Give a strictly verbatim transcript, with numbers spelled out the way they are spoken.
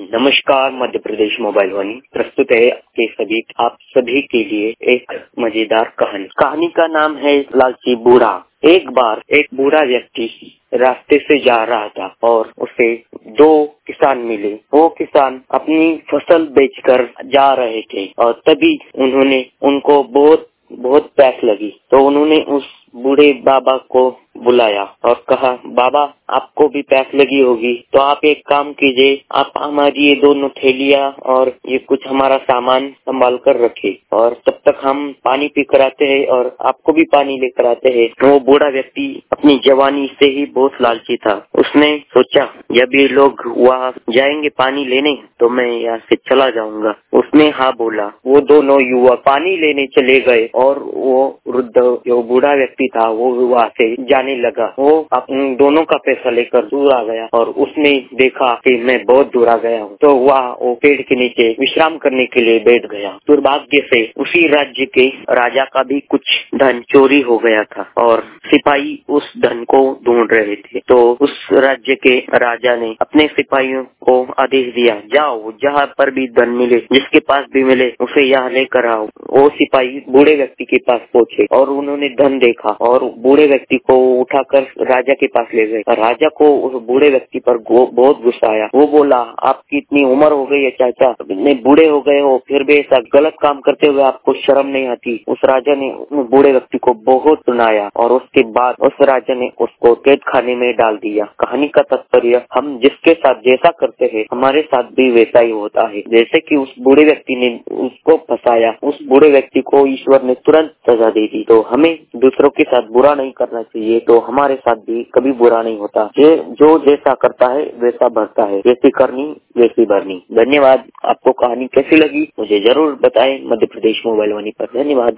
नमस्कार, मध्य प्रदेश मोबाइल वाणी प्रस्तुत है आपके सभी आप सभी के लिए एक मजेदार कहानी। कहानी का नाम है लालची बूढ़ा। एक बार एक बूढ़ा व्यक्ति रास्ते से जा रहा था और उसे दो किसान मिले। वो किसान अपनी फसल बेचकर जा रहे थे और तभी उन्होंने उनको बहुत बहुत प्यास लगी, तो उन्होंने उस बूढ़े बाबा को बुलाया और कहा, बाबा आपको भी प्यास लगी होगी, तो आप एक काम कीजिए, आप हमारी ये दोनों थैलियाँ और ये कुछ हमारा सामान संभाल कर रखे और तब तक हम पानी पी कर आते हैं और आपको भी पानी लेकर आते हैं। तो वो बूढ़ा व्यक्ति अपनी जवानी से ही बहुत लालची था। उसने सोचा, जब ये लोग वहाँ जाएंगे पानी लेने तो मैं यहाँ से चला जाऊंगा। उसने हाँ बोला। वो दोनों युवक पानी लेने चले गए और वो वृद्ध जो बूढ़ा व्यक्ति था वो वहाँ से जाने लगा। वो उन दोनों का पैसा लेकर दूर आ गया और उसने देखा कि मैं बहुत दूर आ गया हूँ, तो वह वो पेड़ के नीचे विश्राम करने के लिए बैठ गया। दुर्भाग्य से उसी राज्य के राजा का भी कुछ धन चोरी हो गया था और सिपाही उस धन को ढूंढ रहे थे। तो उस राज्य के राजा ने अपने सिपाहियों को आदेश दिया, जाओ जहाँ पर भी धन मिले, जिसके पास भी मिले उसे यहाँ लेकर आओ। वो सिपाही बूढ़े व्यक्ति के पास पहुँचे और उन्होंने धन देखा और बूढ़े व्यक्ति को उठाकर राजा के पास ले गए। राजा को उस बूढ़े व्यक्ति पर बहुत गुस्सा आया। वो बोला, आपकी इतनी उम्र हो गई है चाचा, इतने बूढ़े हो गए हो, फिर भी ऐसा गलत काम करते हुए आपको शर्म नहीं आती। उस राजा ने उस बूढ़े व्यक्ति को बहुत सुनाया और उसके बाद उस राजा ने उसको कैद खाने में डाल दिया। कहानी का तात्पर्य, हम जिसके साथ जैसा करते हैं हमारे साथ भी वैसा ही होता है। जैसे कि उस बूढ़े व्यक्ति ने उसको फंसाया, उस बूढ़े व्यक्ति को ईश्वर ने तुरंत सजा दे दी। तो हमें दूसरों के साथ बुरा नहीं करना चाहिए, तो हमारे साथ भी कभी बुरा नहीं होता। जे, जो जैसा करता है वैसा भरता है, जैसी करनी वैसी भरनी। धन्यवाद। आपको कहानी कैसी लगी मुझे जरूर बताएं। मध्य प्रदेश मोबाइल वाणी पर धन्यवाद।